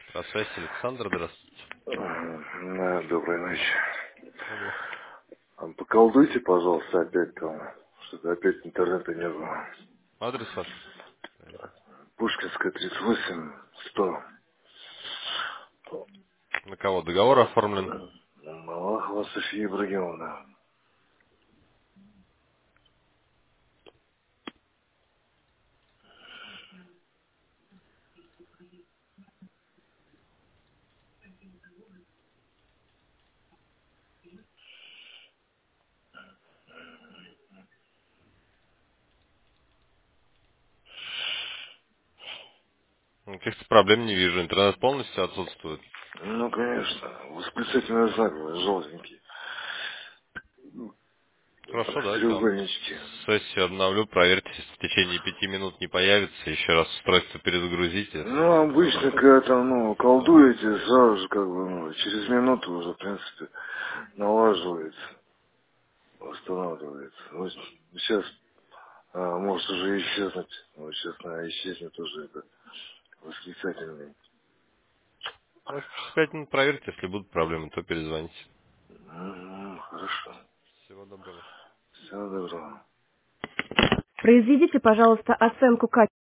На связи Александр, здравствуйте. Доброй ночи. Добрый. Поколдуйте, пожалуйста, опять там, что-то опять интернета не было. Адрес ваш? Пушкинская, 38, 100. На кого договор оформлен? Малахова София Ибрагимовна. Каких-то проблем не вижу. Интернет полностью отсутствует. Ну, конечно, восклицательный знак, желтенький. Хорошо, давайте вам Треугольнички. сессию обновлю. Проверьте, если в течение 5 минут не появится. Еще раз устройство перезагрузите. Ну, обычно, когда там, колдуете, сразу же, через минуту уже, в принципе, налаживается, восстанавливается. Вот сейчас может уже исчезнуть. Вот сейчас, наверное, исчезнет уже это восклицательный. Ну, через 5 минут проверьте. Если будут проблемы, то перезвоните. Хорошо. Всего доброго. Всего доброго. Произведите, пожалуйста, оценку качества.